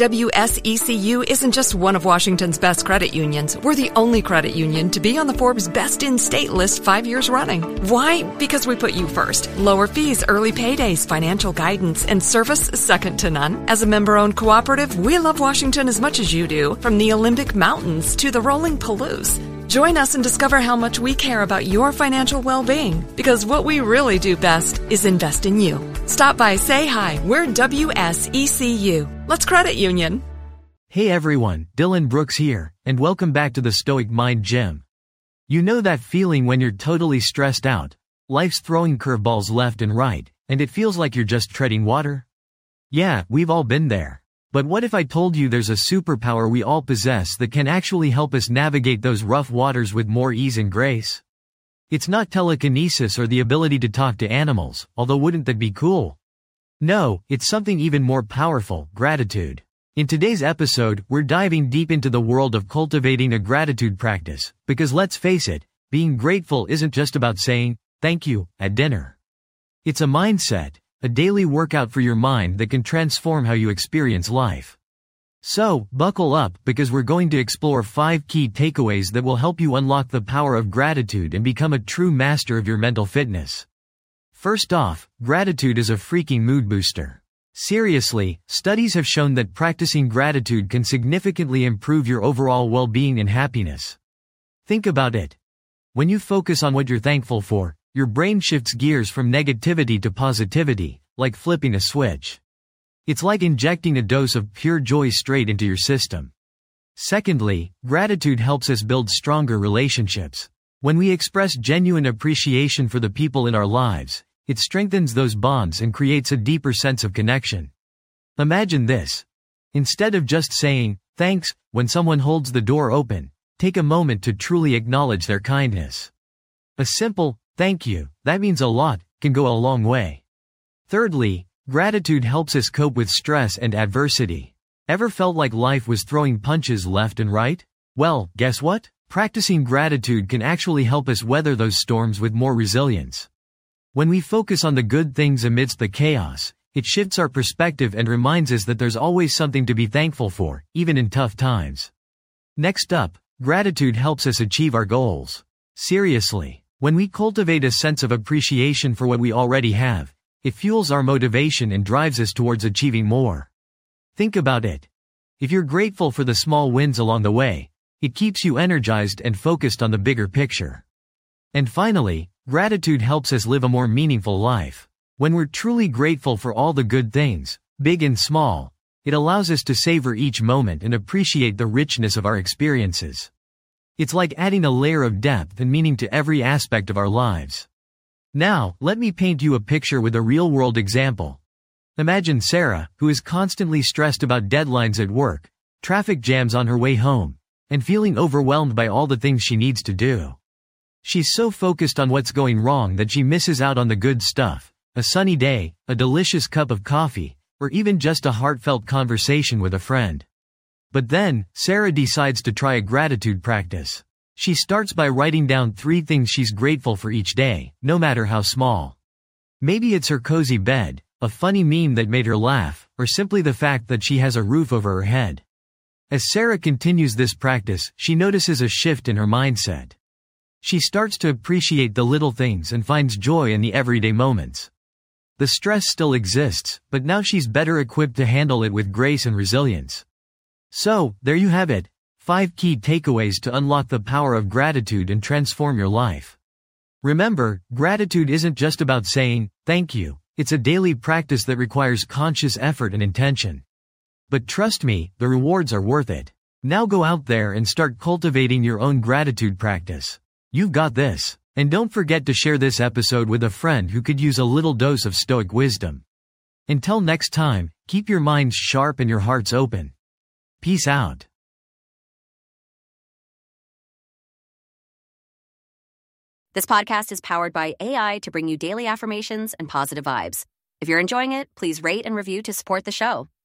WSECU isn't just one of Washington's best credit unions. We're the only credit union to be on the Forbes Best in State list 5 years running. Why? Because we put you first. Lower fees, early paydays, financial guidance, and service second to none. As a member-owned cooperative, we love Washington as much as you do, from the Olympic Mountains to the rolling Palouse. Join us and discover how much we care about your financial well-being, because what we really do best is invest in you. Stop by, say hi. We're WSECU. Let's credit union. Hey everyone, Dylan Brooks here, and welcome back to the Stoic Mind Gym. You know that feeling when you're totally stressed out, life's throwing curveballs left and right, and it feels like you're just treading water? Yeah, we've all been there. But what if I told you there's a superpower we all possess that can actually help us navigate those rough waters with more ease and grace? It's not telekinesis or the ability to talk to animals, although wouldn't that be cool? No, it's something even more powerful, gratitude. In today's episode, we're diving deep into the world of cultivating a gratitude practice, because let's face it, being grateful isn't just about saying, thank you, at dinner. It's a mindset, a daily workout for your mind that can transform how you experience life. So, buckle up because we're going to explore 5 key takeaways that will help you unlock the power of gratitude and become a true master of your mental fitness. First off, gratitude is a freaking mood booster. Seriously, studies have shown that practicing gratitude can significantly improve your overall well-being and happiness. Think about it. When you focus on what you're thankful for, your brain shifts gears from negativity to positivity, like flipping a switch. It's like injecting a dose of pure joy straight into your system. Secondly, gratitude helps us build stronger relationships. When we express genuine appreciation for the people in our lives, it strengthens those bonds and creates a deeper sense of connection. Imagine this. Instead of just saying, thanks, when someone holds the door open, take a moment to truly acknowledge their kindness. A simple, thank you, that means a lot, can go a long way. Thirdly, gratitude helps us cope with stress and adversity. Ever felt like life was throwing punches left and right? Well, guess what? Practicing gratitude can actually help us weather those storms with more resilience. When we focus on the good things amidst the chaos, it shifts our perspective and reminds us that there's always something to be thankful for, even in tough times. Next up, gratitude helps us achieve our goals. Seriously, when we cultivate a sense of appreciation for what we already have, it fuels our motivation and drives us towards achieving more. Think about it. If you're grateful for the small wins along the way, it keeps you energized and focused on the bigger picture. And finally, gratitude helps us live a more meaningful life. When we're truly grateful for all the good things, big and small, it allows us to savor each moment and appreciate the richness of our experiences. It's like adding a layer of depth and meaning to every aspect of our lives. Now, let me paint you a picture with a real-world example. Imagine Sarah, who is constantly stressed about deadlines at work, traffic jams on her way home, and feeling overwhelmed by all the things she needs to do. She's so focused on what's going wrong that she misses out on the good stuff, a sunny day, a delicious cup of coffee, or even just a heartfelt conversation with a friend. But then, Sarah decides to try a gratitude practice. She starts by writing down 3 things she's grateful for each day, no matter how small. Maybe it's her cozy bed, a funny meme that made her laugh, or simply the fact that she has a roof over her head. As Sarah continues this practice, she notices a shift in her mindset. She starts to appreciate the little things and finds joy in the everyday moments. The stress still exists, but now she's better equipped to handle it with grace and resilience. So, there you have it, 5 key takeaways to unlock the power of gratitude and transform your life. Remember, gratitude isn't just about saying, thank you, it's a daily practice that requires conscious effort and intention. But trust me, the rewards are worth it. Now go out there and start cultivating your own gratitude practice. You've got this. And don't forget to share this episode with a friend who could use a little dose of Stoic wisdom. Until next time, keep your minds sharp and your hearts open. Peace out. This podcast is powered by AI to bring you daily affirmations and positive vibes. If you're enjoying it, please rate and review to support the show.